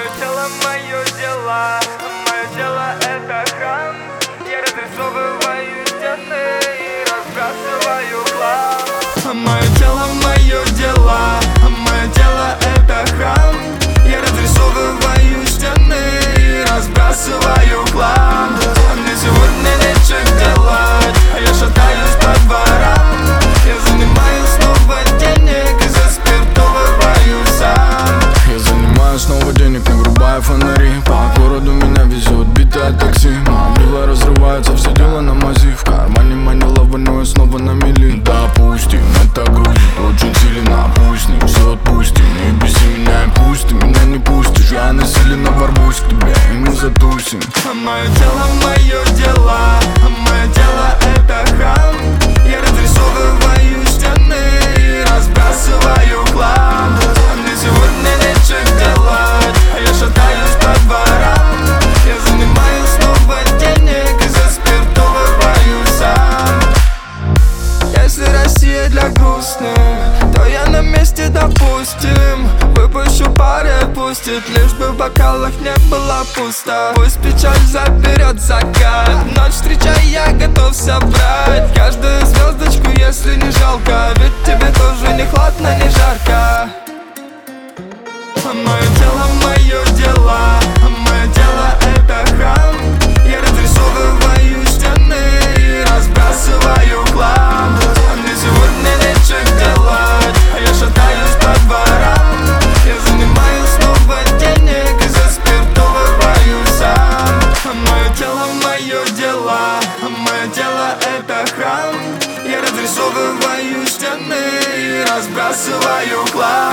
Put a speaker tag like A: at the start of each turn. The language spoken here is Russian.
A: Мое тело, мое дело, мое тело это храм. Я разрисовываю стены и разбрасываю хлам. Мое тело, мое дело, мое тело это храм. Я разрисовываю стены и разбрасываю хлам. Мне сегодня нечего делать, а я шатаюсь по дворам. Я занимаю снова денег и заспиртовываю сам.
B: Я занимаю снова денег, не врубая фонари. По городу меня везет битое такси. Мобила разрывается, все дело на мази. В кармане манила войной, снова на мели. Допустим, это грузит очень сильно. Пусть не все отпустим, не беси меня и пусть ты меня не пустишь. Я насиленно ворвусь к тебе и мы затусим.
A: Мое тело, мое дело, мое тело это храм. Я разрисовываю стены и разбрасываю хлам. Мне сегодня нечего делать, а я шатаюсь по дворам. Я занимаю снова денег и заспиртовываю сам. Если Россия для грустных, то я на месте, допустим. Выпущу пары, пустит, лишь бы в бокалах не было пусто. Пусть печаль заберет закат, ночь встречай, я готов собрать каждую звездочку, если не жалко. Ведь тебе тоже не хладно, не жарко. Мое тело, мое дело, мое тело это храм. Я разрисовываю стены и разбрасываю хлам. Мне сегодня нечего делать, а я шатаюсь по дворам. Я занимаю снова денег и заспиртовываю сам. Мое тело, мое дело, мое тело это храм. Я разрисовываю стены и разбрасываю хлам.